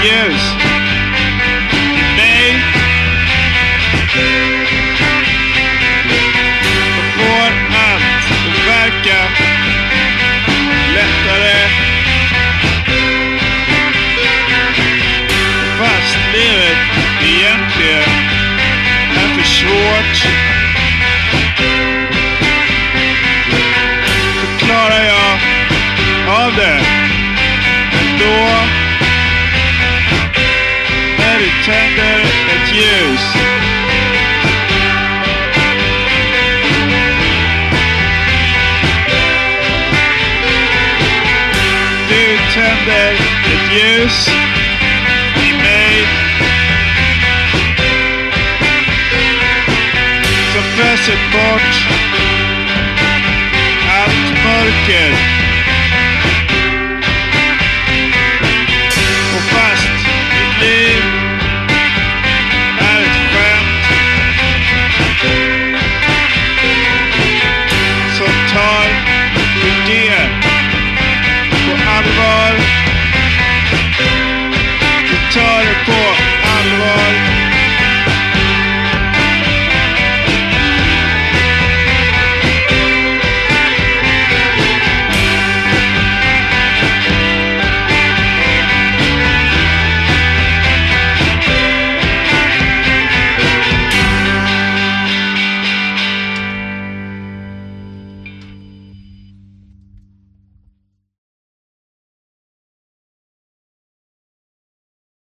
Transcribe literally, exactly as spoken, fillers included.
ljus i mig och får allt att verka lättare, fast livet egentligen är för svårt. Så klarar jag av det ändå när du tänder ett ljus. Du tänder ett ljus i mig som föser bort allt mörker.